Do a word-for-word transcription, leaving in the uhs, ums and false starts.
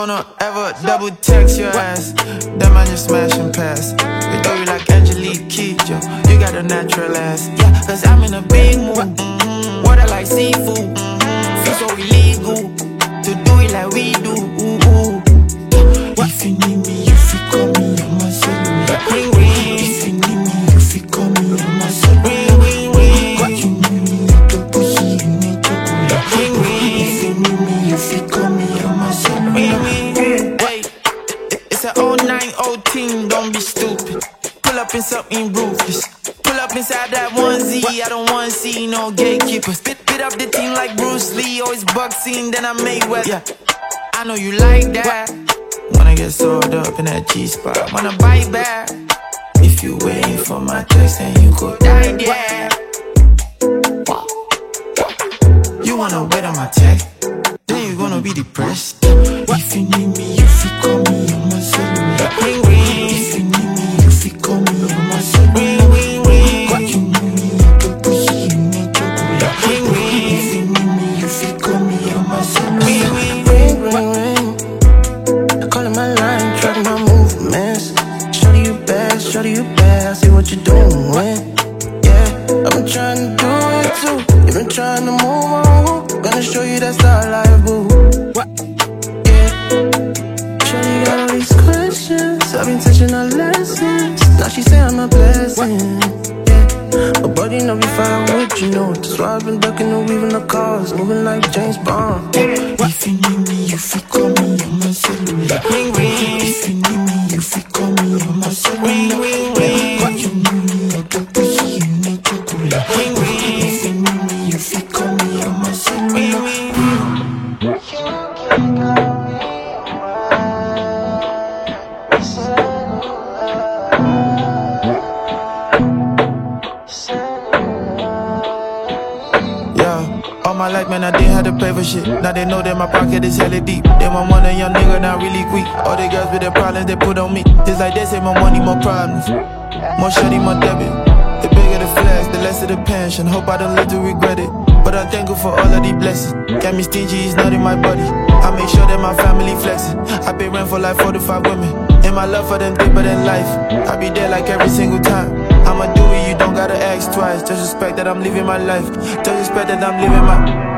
gonna ever double text your ass? That man just smash and pass. We do you like Angelique Kidjo. You got a natural ass. Yeah, cause I'm in a big mood. Mm-hmm. Water like seafood. Mm-hmm. Feel so illegal to do it like we do. Ooh, ooh. If you need me, you feel call me on my cellular. Ring ring. If you need me, you feel call me on my cellular. Ring ring ring. You need me like the pussy, you need chocolate. Ring ring. If you need me, you feel call me on my cellular. Ring ring. Hey, it's an oh nine oh team, don't be stupid. Pull up in something ruthless. Pull up inside that onesie, I don't want to see no gatekeepers. Spit, spit up the team like Bruce Lee, always boxing, then I Mayweather. Yeah, I know you like that. Wanna get sold up in that G-spot, wanna bite back. If you waiting for my text, then you go die there. You wanna wait on my text, then you gonna be depressed. If you need me, you feel call me on my cellular. Ring ring. If you need me, you feel call me on my cellular. Ring ring ring. You need me like the pussy, you need chocolate. Ring ring. If you need me, you feel call me on my cellular. Ring ring ring ring ring. Calling my line, tracking my movements. Shorty you bad, shorty you bad. I see what you're doing. Yeah, I've been trying to do it too. You've been trying to move on. Gonna show you that's not life, boo. What? Shawty got all these questions. I've been teaching her lessons. Now she say I'm a blessing. Yeah, but buddy know if I would, you know. That's why I've been ducking and weaving the cars, moving like James Bond. Yeah. If you need me, you feel call me on my cellular. Ring ring. If you need me, you feel call me on my cellular. Ring ring ring. You need me like the pussy, you need chocolate. Ring ring. If you need me, you feel call me on my cellular. Ring ring. All my life, man, I didn't have to pay for shit. Now they know that my pocket is hella deep. They want one a young nigga, now really quick. All the girls with their problems, they put on me. Just like they say, more money, more problems. More shorty, more debit. The bigger the flash, the less of the pension. Hope I don't live to regret it. But I'm thankful for all of these blessings. Got me stingy, it's not in my body. I make sure that my family flexing. I pay rent for like four to five women. And my love for them deeper than life. I be there like every single time. I'ma do it, you don't gotta ask twice. Just respect that I'm living my life. Just respect that I'm living my